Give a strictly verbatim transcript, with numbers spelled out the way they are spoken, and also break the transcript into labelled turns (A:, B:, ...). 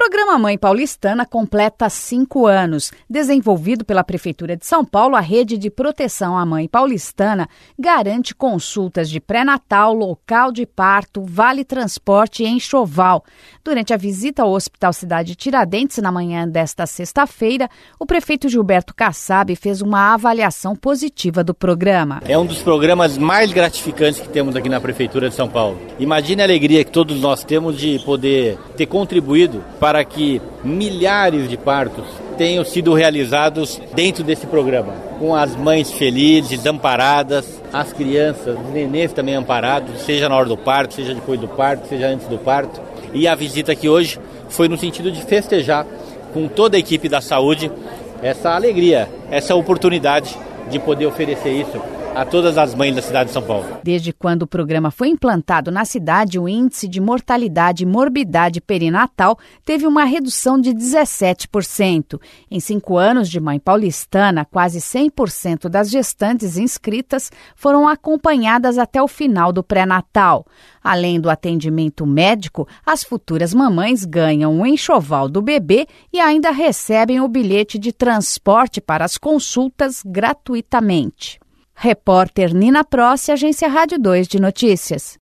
A: programa Mãe Paulistana completa cinco anos. Desenvolvido pela Prefeitura de São Paulo, a rede de proteção à mãe paulistana garante consultas de pré-natal, local de parto, vale transporte e enxoval. Durante a visita ao Hospital Cidade Tiradentes, na manhã desta sexta-feira, o prefeito Gilberto Kassab fez uma avaliação positiva do programa.
B: É um dos programas mais gratificantes que temos aqui na Prefeitura de São Paulo. Imagine a alegria que todos nós temos de poder ter contribuído para que milhares de partos tenham sido realizados dentro desse programa, com as mães felizes, amparadas, as crianças, os nenês também amparados, seja na hora do parto, seja depois do parto, seja antes do parto. E a visita aqui hoje foi no sentido de festejar com toda a equipe da saúde essa alegria, essa oportunidade de poder oferecer isso a todas as mães da cidade de São Paulo.
A: Desde quando o programa foi implantado na cidade, o índice de mortalidade e morbidade perinatal teve uma redução de dezessete por cento. Em cinco anos de Mãe Paulistana, quase cem por cento das gestantes inscritas foram acompanhadas até o final do pré-natal. Além do atendimento médico, as futuras mamães ganham o enxoval do bebê e ainda recebem o bilhete de transporte para as consultas gratuitamente. Repórter Nina Prossi, Agência Rádio dois de Notícias.